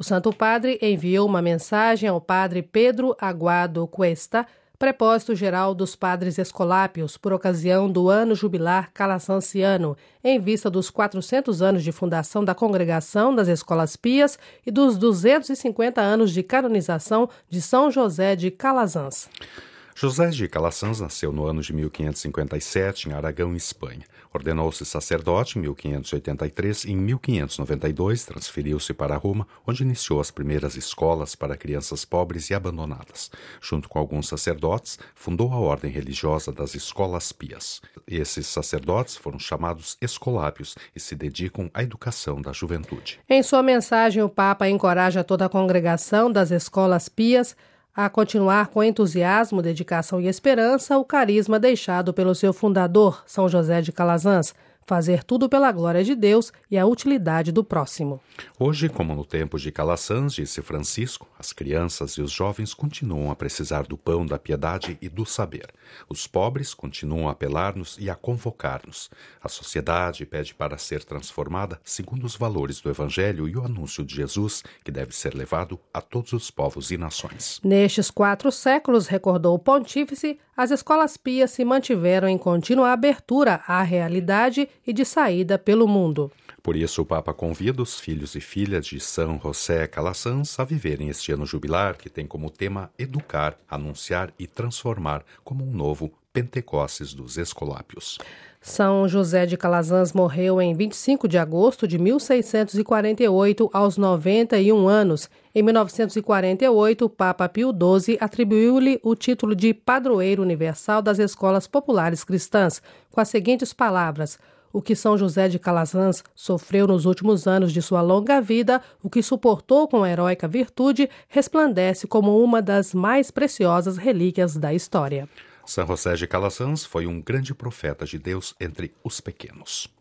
O Santo Padre enviou uma mensagem ao padre Pedro Aguado Cuesta, prepósito-geral dos padres escolápios, por ocasião do ano jubilar calasanciano, em vista dos 400 anos de fundação da Congregação das Escolas Pias e dos 250 anos de canonização de São José de Calazans. José de Calazans nasceu no ano de 1557 em Aragão, Espanha. Ordenou-se sacerdote em 1583 e em 1592 transferiu-se para Roma, onde iniciou as primeiras escolas para crianças pobres e abandonadas. Junto com alguns sacerdotes, fundou a ordem religiosa das Escolas Pias. Esses sacerdotes foram chamados escolápios e se dedicam à educação da juventude. Em sua mensagem, o Papa encoraja toda a congregação das Escolas Pias a continuar com entusiasmo, dedicação e esperança o carisma deixado pelo seu fundador, São José de Calazans, fazer tudo pela glória de Deus e a utilidade do próximo. Hoje, como no tempo de Calazans, disse Francisco, as crianças e os jovens continuam a precisar do pão da piedade e do saber. Os pobres continuam a apelar-nos e a convocar-nos. A sociedade pede para ser transformada segundo os valores do Evangelho e o anúncio de Jesus, que deve ser levado a todos os povos e nações. Nestes 4 séculos, recordou o pontífice, as escolas pias se mantiveram em contínua abertura à realidade e de saída pelo mundo. Por isso, o Papa convida os filhos e filhas de São José Calazans a viverem este ano jubilar, que tem como tema educar, anunciar e transformar, como um novo Pentecostes dos Escolápios. São José de Calazans morreu em 25 de agosto de 1648, aos 91 anos. Em 1948, o Papa Pio XII atribuiu-lhe o título de Padroeiro Universal das Escolas Populares Cristãs, com as seguintes palavras: o que São José de Calazans sofreu nos últimos anos de sua longa vida, o que suportou com heróica virtude, resplandece como uma das mais preciosas relíquias da história. São José de Calazans foi um grande profeta de Deus entre os pequenos.